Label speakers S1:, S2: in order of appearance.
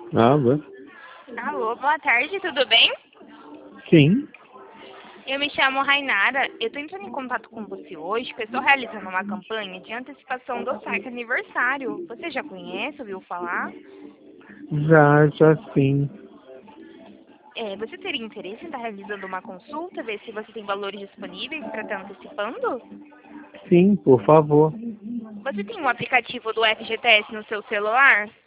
S1: Alô?
S2: Alô, boa tarde, tudo bem?
S1: Sim.
S2: Eu me chamo Rainara, eu estou entrando em contato com você hoje porque eu estou realizando uma campanha de antecipação do site aniversário. Você já conhece, ouviu falar?
S1: Já sim.
S2: Você teria interesse em estar realizando uma consulta, ver se você tem valores disponíveis para estar antecipando?
S1: Sim, por favor.
S2: Você tem um aplicativo do FGTS no seu celular?